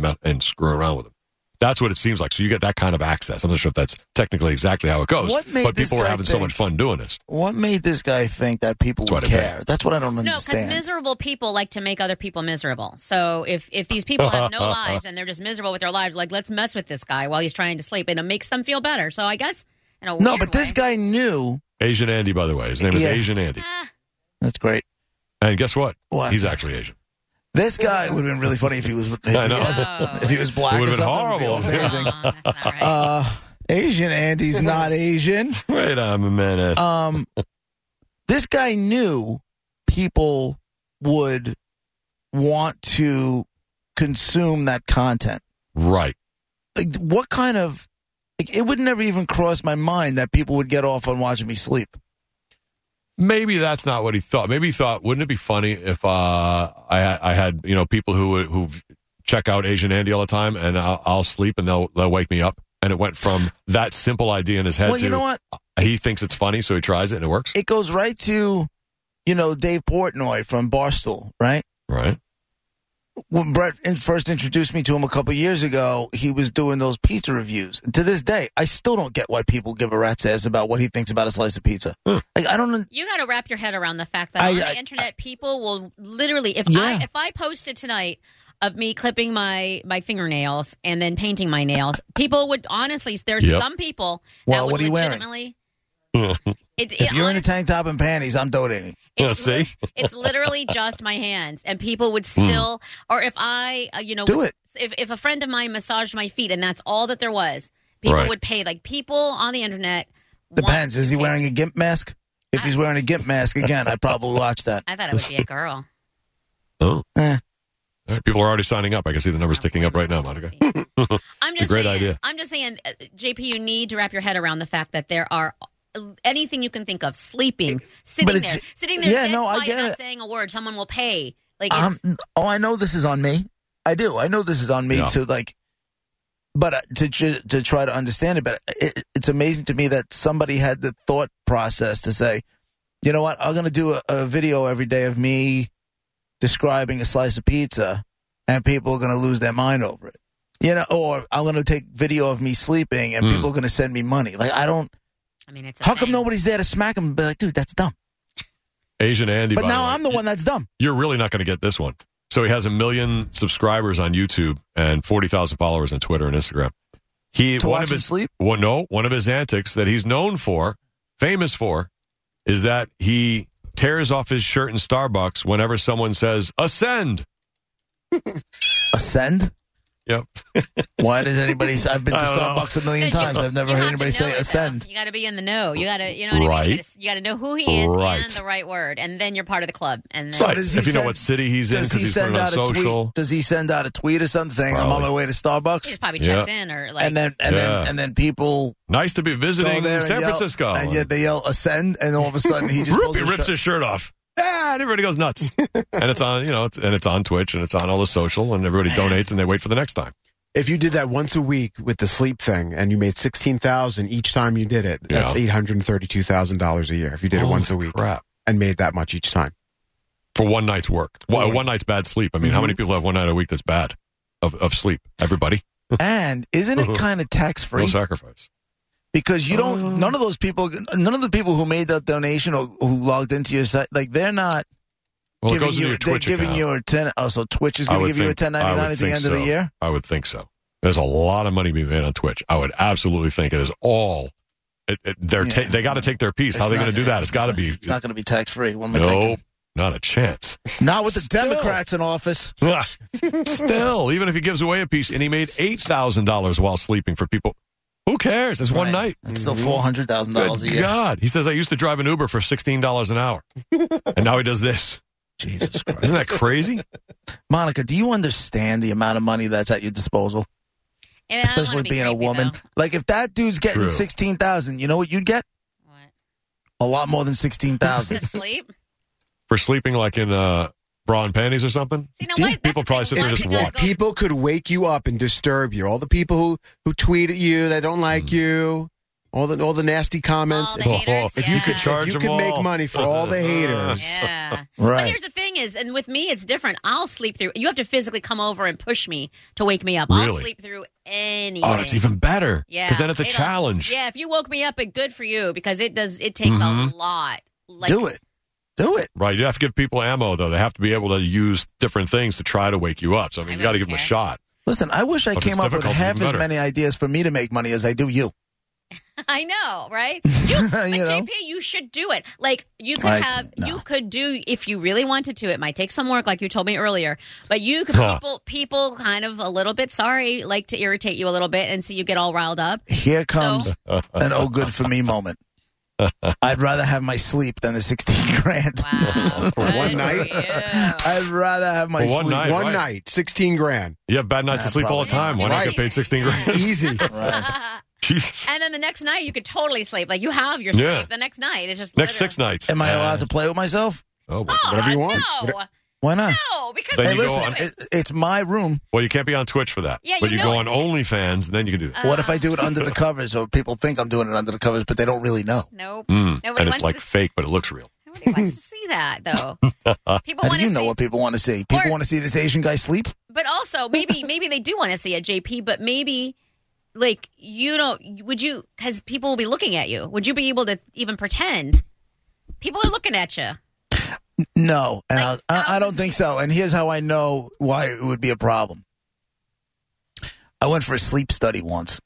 and screw around with him. That's what it seems like. So you get that kind of access. I'm not sure if that's technically exactly how it goes. But people were having so much fun doing this. What made this guy think that people would care? That's what I don't understand. No, because miserable people like to make other people miserable. So if these people have no lives and they're just miserable with their lives, like, let's mess with this guy while he's trying to sleep, and it makes them feel better. So I guess in a weird way. This guy knew. Asian Andy, by the way. His name is Asian Andy. That's great. And guess what? He's actually Asian. This guy would have been really funny if he was if he was black. It would have been horrible. amazing. That's not right. Asian Andy's not Asian. Wait a minute. This guy knew people would want to consume that content. Right. Like, what kind of... Like, it would never even cross my mind that people would get off on watching me sleep. Maybe that's not what he thought. Maybe he thought, wouldn't it be funny if I had people who check out Asian Andy all the time, and I'll sleep and they'll wake me up. And it went from that simple idea in his head to, you know what? He thinks it's funny, so he tries it and it works. It goes right to, Dave Portnoy from Barstool, right? Right. When Brett first introduced me to him a couple years ago, he was doing those pizza reviews. To this day, I still don't get why people give a rat's ass about what he thinks about a slice of pizza. Like, I don't. You got to wrap your head around the fact that on the internet, people will literally, if I posted tonight of me clipping my fingernails and then painting my nails, people would honestly. There's some people that would legitimately. If you're in a tank top and panties, I'm donating. It's literally just my hands, and people would still, or if I, do it. If a friend of mine massaged my feet, and that's all that there was, people would pay. Like, people on the internet. Depends. Is he wearing a GIMP mask? If he's wearing a GIMP mask, again, I'd probably watch that. I thought it would be a girl. Oh. All right, people are already signing up. I can see the numbers ticking up right now, Monica. It's a great idea. I'm just saying, JP, you need to wrap your head around the fact that there are anything you can think of, sleeping, sitting there, yeah, dead I quiet, get not it. saying a word. Someone will pay. Like, I know this is on me. I do. I know this is on me to but to try to understand it. But it's amazing to me that somebody had the thought process to say, you know what, I'm going to do a video every day of me describing a slice of pizza, and people are going to lose their mind over it. Or I'm going to take video of me sleeping, and people are going to send me money. Like, I don't. I mean, it's how come nobody's there to smack him and be like, dude, that's dumb? Asian Andy. But now I'm the one that's dumb. You're really not going to get this one. So he has 1 million subscribers on YouTube and 40,000 followers on Twitter and Instagram. One of his antics that he's known for, famous for, is that he tears off his shirt in Starbucks whenever someone says, "Ascend." Ascend? Yep. Why does anybody say? I've been to Starbucks a million times. I've never heard anybody say ascend. You got to be in the know. You got to, what I mean? You got to know who he is and the right word, and then you're part of the club. And then, if you know what city he's in, because he's putting it on social. Does he send out a tweet or something saying, "I'm on my way to Starbucks"? He just probably checks in, or like, and then people. Nice to be visiting San Francisco, and yet they yell ascend, and all of a sudden he just rips his shirt off. And everybody goes nuts. And it's on, it's on Twitch, and it's on all the social, and everybody donates, and they wait for the next time. If you did that once a week with the sleep thing, and you made $16,000 each time you did it, that's $832,000 a year. If you did it once a week, and made that much each time for one night's work, one night's bad sleep. I mean, how many people have one night a week that's bad of sleep? Everybody. And isn't it kind of tax free? No sacrifice. Because you don't. None of the people who made that donation or who logged into your site, like, they're not. Well, it goes into your Twitch account. Giving you a 10. Oh, so Twitch is going to give you a 1099 at the end of the year? I would think so. There's a lot of money being made on Twitch. I would absolutely think it is all. They got to take their piece. How are they going to do that? It's got to be. It's not going to be tax free. Nope, not a chance. Not with the Democrats in office. Still, even if he gives away a piece, and he made $8,000 while sleeping for people. Who cares? It's one night. It's still $400,000 a year. God, he says I used to drive an Uber for $16 an hour, and now he does this. Jesus Christ. Isn't that crazy? Monica, do you understand the amount of money that's at your disposal? Yeah, especially being a woman. Though. Like, if that dude's getting $16,000, you know what you'd get? What? A lot more than $16,000. To sleep? For sleeping, like in bra and panties or something? See, people probably sit there and just watch. People could wake you up and disturb you. All the people who tweet at you that don't like you. All the nasty comments. All the haters, if you could make money for all the haters. Yeah. Right. But here's the thing is, and with me, it's different. I'll sleep through. You have to physically come over and push me to wake me up. Really? I'll sleep through anything. Oh, that's even better. Yeah. Because then it's a challenge. Yeah, if you woke me up, good for you because it takes a lot. Do it. Right. You have to give people ammo, though. They have to be able to use different things to try to wake you up. So, I mean, you got to give them a shot. Listen, I wish I came up with half as many ideas for me to make money as I do you. I know, right? JP, you should do it. Like you could do if you really wanted to. It might take some work, like you told me earlier. But you could people kind of a little bit like to irritate you a little bit and see you get all riled up. Here comes an oh good for me moment. I'd rather have my sleep than the 16 grand. Wow. For one night? I'd rather have my sleep. One night, 16 grand. You have bad nights of sleep all the time. Why not get paid 16 grand? Easy. Right. Jesus. And then the next night, you could totally sleep. Like, you have your sleep the next night. It's just next 6 nights. Am I allowed to play with myself? Oh, whatever you want. No. Why not? No, because it's my room. Well, you can't be on Twitch for that. Yeah, but you go on OnlyFans, and then you can do that. What if I do it under the covers, or people think I'm doing it under the covers, but they don't really know? Nope. And it's like fake, but it looks real. Nobody wants to see that, though. People How do you know what people want to see? People want to see this Asian guy sleep? But also, maybe they do want to see a JP, but maybe... Like, would you, because people will be looking at you. Would you be able to even pretend? People are looking at you. No, and I don't think so. And here's how I know why it would be a problem. I went for a sleep study once.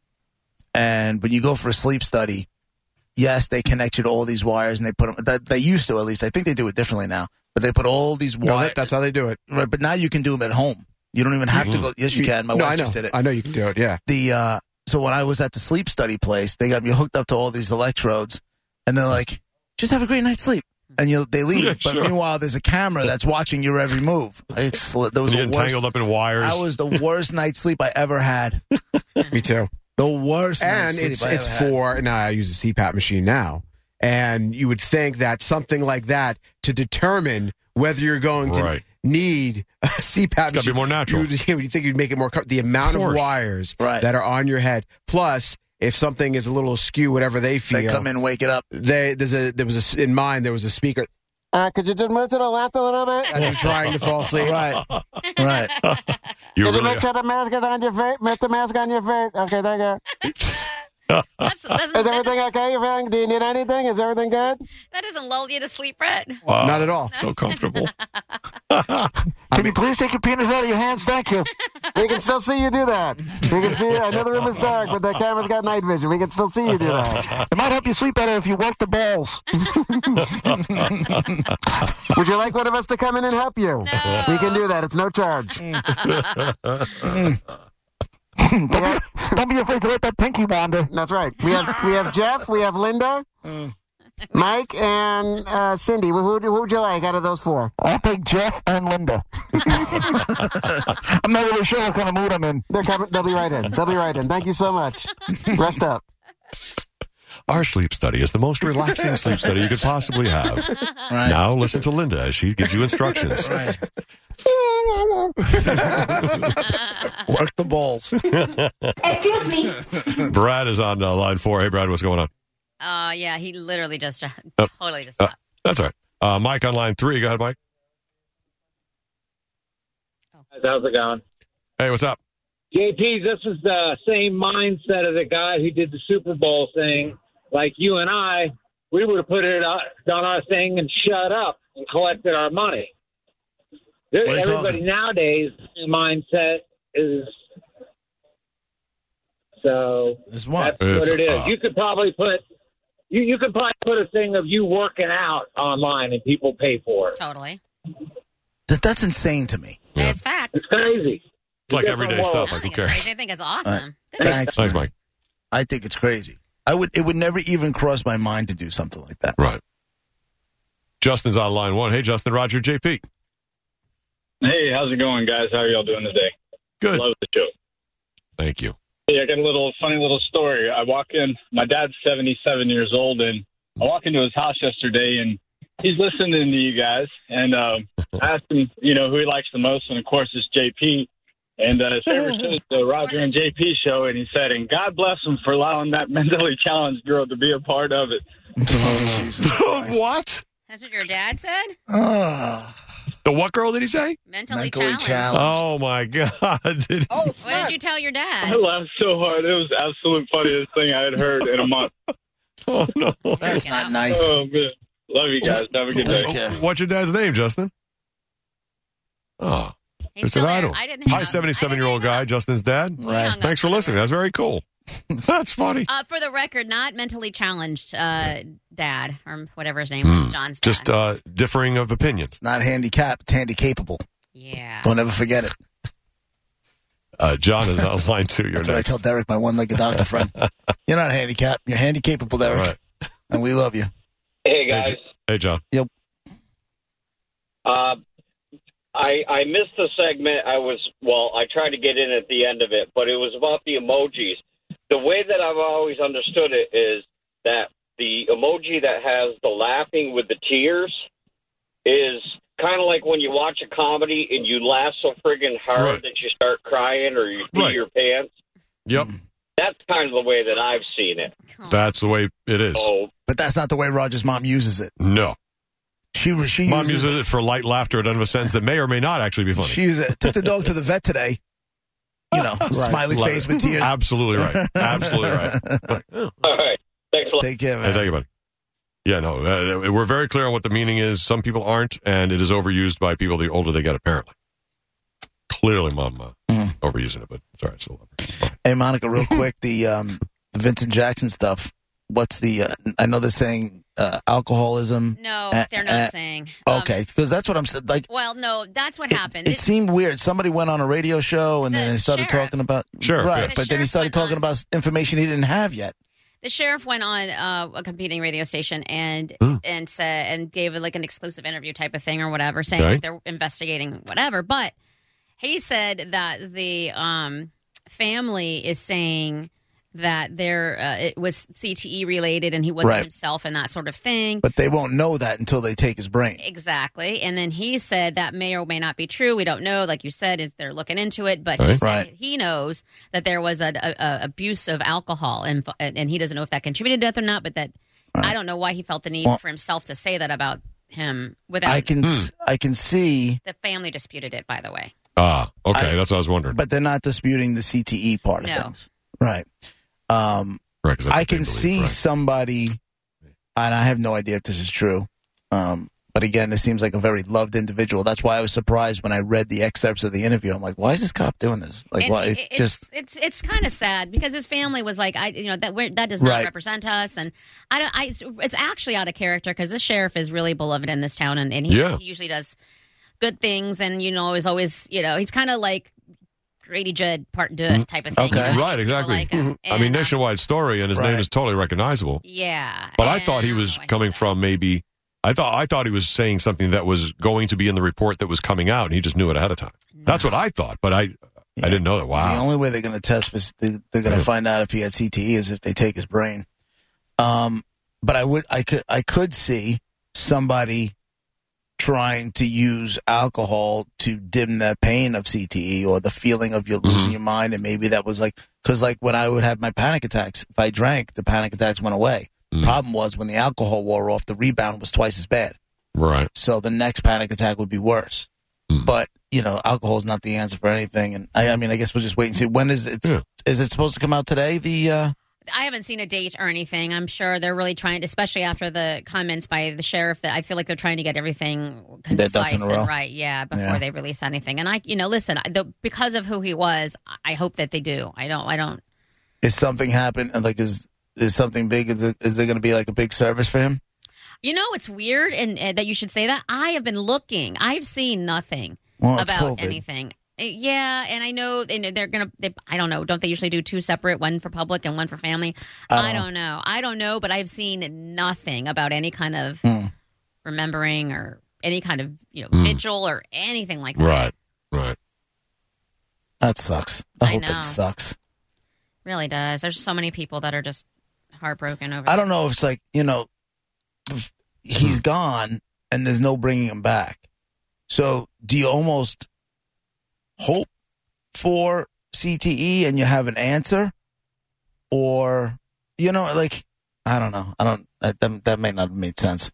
And when you go for a sleep study, yes, they connect you to all these wires and they put them, they used to at least. I think they do it differently now. But they put all these wires. That's how they do it. Right, but now you can do them at home. You don't even have to go. Yes, you can. My wife just did it. I know you can do it, yeah. So when I was at the sleep study place, they got me hooked up to all these electrodes, and they're like, just have a great night's sleep. And they leave. Yeah, but meanwhile, there's a camera that's watching your every move. You're tangled up in wires. That was the worst night's sleep I ever had. Me too. The worst night's sleep I ever had. Now I use a CPAP machine now. And you would think that something like that to determine whether you're going to need a CPAP it's got to be more natural. You think you'd make it more the amount of wires that are on your head. Plus, if something is a little askew, whatever they feel, they come in, wake it up. In mine there was a speaker. Could you just move to the left a little bit? And you're trying to fall asleep. Right. You really make sure the mask is on your face. Put the mask on your face. Okay, thank you. Is everything okay? Do you need anything? Is everything good? That doesn't lull you to sleep, Brett. Wow. Not at all. So comfortable. Can you please take your penis out of your hands? Thank you. We can still see you do that. We can see. I know the room is dark, but the camera's got night vision. We can still see you do that. It might help you sleep better if you work the balls. Would you like one of us to come in and help you? No. We can do that. It's no charge. Don't be afraid to let that pinky wander. That's right. We have Jeff, we have Linda, Mike, and Cindy. Who would you like out of those four? I'll take Jeff and Linda. I'm not really sure what kind of mood I'm in. They'll be right in. Thank you so much. Rest up. Our sleep study is the most relaxing sleep study you could possibly have. Right. Now listen to Linda as she gives you instructions. Right. Work the balls. Excuse me. Brad is on line 4. Hey, Brad, what's going on? Yeah, he literally just totally just stopped. That's all right. Mike on line 3. Go ahead, Mike. How's it going? Hey, what's up? JP, this is the same mindset of the guy who did the Super Bowl thing. Like you and I, we would have put it done our thing and shut up and collected our money. Everybody nowadays mindset is so. Is what? That's what it is. You could probably put a thing of you working out online and people pay for it. Totally. That's insane to me. Yeah. It's fact. It's crazy. It's like everyday stuff. Like, who cares? I think it's awesome. Thanks, Mike. I think it's crazy. It would never even cross my mind to do something like that. Right. Justin's on line 1. Hey, Justin, Roger, JP. Hey, how's it going, guys? How are y'all doing today? Good. Love the show. Thank you. Hey, I got a funny little story. I walk in. My dad's 77 years old, and I walk into his house yesterday, and he's listening to you guys. And I asked him, who he likes the most, and of course it's JP. And Saber said the Roger and JP show, and he said, and God bless him for allowing that mentally challenged girl to be a part of it. What? That's what your dad said? The what girl did he say? Mentally challenged. Oh, my God. What did you tell your dad? I laughed so hard. It was the absolute funniest thing I had heard in a month. Oh, no. That's not nice. Oh, man. Love you guys. Have a good day. What's your dad's name, Justin? Oh. It's an idol. Hi, 77-year-old guy, Justin's dad. Right. Thanks for listening. That's very cool. That's funny. For the record, not mentally challenged dad, or whatever his name was, John's dad. Just differing of opinions. Not handicapped, it's handy-capable. Yeah. Don't ever forget it. John is on line 2. That's what I tell Derek, my one-legged doctor friend. You're not handicapped. You're handy-capable, Derek. Right. And we love you. Hey, guys. Hey, John. Yep. I missed the segment. I tried to get in at the end of it, but it was about the emojis. The way that I've always understood it is that the emoji that has the laughing with the tears is kind of like when you watch a comedy and you laugh so friggin' hard that you start crying or you pee your pants. Yep. That's kind of the way that I've seen it. That's the way it is. But that's not the way Roger's mom uses it. No. She Mom uses it for light laughter at end of a sentence that may or may not actually be funny. She uses it. Took the dog to the vet today. Smiley face with tears. Absolutely right. Absolutely right. All right. Thanks a lot. Take care, man. Hey, thank you, buddy. Yeah, no, we're very clear on what the meaning is. Some people aren't, and it is overused by people the older they get, apparently. Clearly, Mom overusing it, but it's all right. Still love her. Hey, Monica, real quick, the Vincent Jackson stuff. What's the? I know they're saying alcoholism. No, they're not saying. Okay, because that's what I'm saying. Like, well, no, that's what happened. It seemed weird. Somebody went on a radio show and then they started talking about right, but then he started talking about information he didn't have yet. The sheriff went on a competing radio station and said and gave like an exclusive interview type of thing or whatever, saying that they're investigating whatever. But he said that the family is saying that it was CTE related and he wasn't himself and that sort of thing. But they won't know that until they take his brain. Exactly. And then he said that may or may not be true. We don't know. Like you said, they're looking into it. But he said he knows that there was an abuse of alcohol and he doesn't know if that contributed to death or not. But that I don't know why he felt the need for himself to say that about him without. I can see. The family disputed it, by the way. Okay. That's what I was wondering. But they're not disputing the CTE part of things. Right. I can see somebody, and I have no idea if this is true, but again, it seems like a very loved individual. That's why I was surprised when I read the excerpts of the interview. I'm like, why is this cop doing this? Like, why? It's kind of sad because his family was like, that does not represent us, and it's actually out of character because this sheriff is really beloved in this town, and he usually does good things, and is always he's kind of like Grady Judd Part 2 type of thing. Okay. Right, exactly. Like I mean, nationwide story, and his name is totally recognizable. Yeah. But I thought he was coming from maybe, I thought he was saying something that was going to be in the report that was coming out, and he just knew it ahead of time. No. That's what I thought, but I didn't know that. Wow. The only way they're going to test was they're going to find out if he had CTE is if they take his brain. But I could see somebody trying to use alcohol to dim the pain of CTE or the feeling of you losing your mind, and maybe that was because when I would have my panic attacks, if I drank, the panic attacks went away. Problem was when the alcohol wore off, the rebound was twice as bad. Right. So the next panic attack would be worse. But alcohol is not the answer for anything, and I guess we'll just wait and see. When is it? Is it supposed to come out today? I haven't seen a date or anything. I'm sure they're really trying to, especially after the comments by the sheriff, that I feel like they're trying to get everything concise and right, before they release anything. And listen, because of who he was, I hope that they do. I don't. Is something happen? Like, is something big? Is there going to be like a big service for him? It's weird, and that you should say that. I have been looking. I've seen nothing about anything. Yeah, and I know they're going to, I don't know, don't they usually do two separate, one for public and one for family? I don't know, but I've seen nothing about any kind of remembering or any kind of, vigil or anything like that. Right. That sucks. The whole thing sucks. Really does. There's so many people that are just heartbroken over I don't know if it's like, he's gone and there's no bringing him back. So do you almost hope for CTE and you have an answer, or I don't know. That may not have made sense.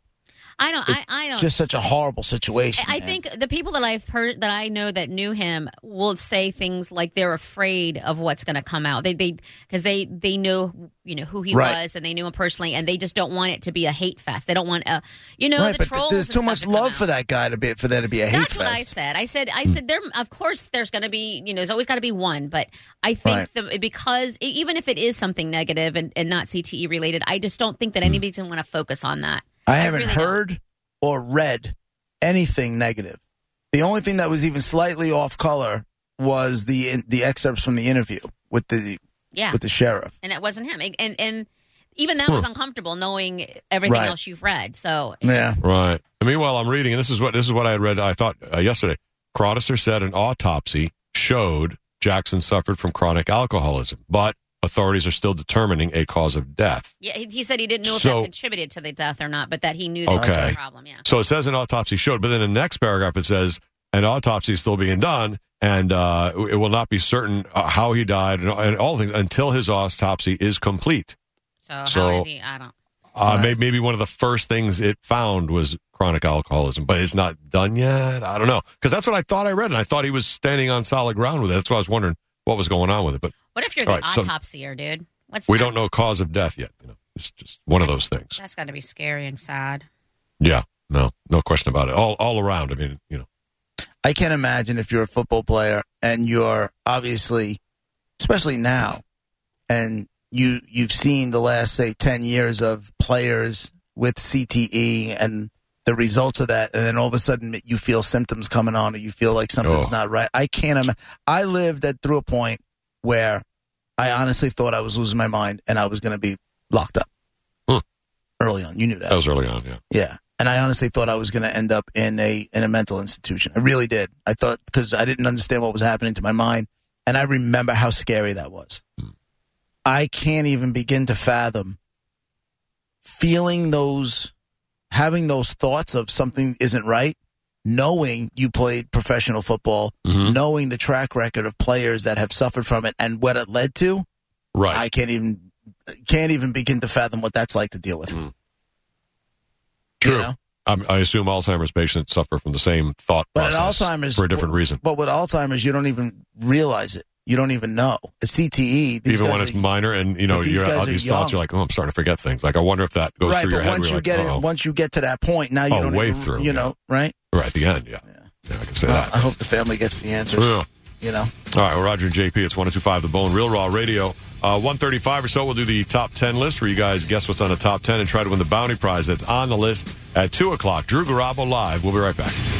I don't. Just such a horrible situation. I think the people that I've heard that I know that knew him will say things like they're afraid of what's going to come out. Because they know who he was, and they knew him personally, and they just don't want it to be a hate fest. They don't want the trolls. There's too much love for that guy for there to be a hate fest. That's what I said. I said there. Of course, there's going to be. There's always got to be one. But I think because even if it is something negative and not CTE related, I just don't think that anybody's going to want to focus on that. I haven't heard or read anything negative. The only thing that was even slightly off color was the excerpts from the interview with the sheriff, and it wasn't him. And even that was uncomfortable knowing everything else you've read. So right. And meanwhile, I'm reading, and this is what I had read. I thought yesterday. Chronister said an autopsy showed Jackson suffered from chronic alcoholism, but authorities are still determining a cause of death. Yeah, he said he didn't know if that contributed to the death or not, but that he knew that was a problem, yeah. So it says an autopsy showed, but then in the next paragraph it says an autopsy is still being done, and it will not be certain how he died and all things until his autopsy is complete. So how did he? I don't... maybe one of the first things it found was chronic alcoholism, but it's not done yet? I don't know. Because that's what I thought I read, and I thought he was standing on solid ground with it. That's why I was wondering what was going on with it, but... What if you're the autopsier, dude? We don't know cause of death yet. It's just one of those things. That's got to be scary and sad. Yeah, no question about it. All around. I mean, I can't imagine if you're a football player and you're obviously, especially now, and you've seen the last, say, 10 years of players with CTE and the results of that, and then all of a sudden you feel symptoms coming on, or you feel like something's not right. I can't imagine. I lived through a point where I honestly thought I was losing my mind and I was going to be locked up early on. You knew that. That was early on, yeah. Yeah. And I honestly thought I was going to end up in a mental institution. I really did. I thought, because I didn't understand what was happening to my mind. And I remember how scary that was. I can't even begin to fathom having those thoughts of something isn't right, knowing you played professional football, knowing the track record of players that have suffered from it and what it led to, I can't even begin to fathom what that's like to deal with. True. I assume Alzheimer's patients suffer from the same thought process for a different reason. But with Alzheimer's, you don't even realize it. You don't even know. It's CTE. Even when it's minor and, you're out these thoughts, you're like, I'm starting to forget things. Like, I wonder if that goes through your head. Once you get to that point, now you don't way even, through, right? Right, at the end, yeah, I can say that. I hope the family gets the answers, All right, well, Roger and JP, it's 102.5 The Bone, Real Raw Radio. 1:35 or so, we'll do the top 10 list where you guys guess what's on the top 10 and try to win the bounty prize that's on the list at 2 o'clock. Drew Garabo live. We'll be right back.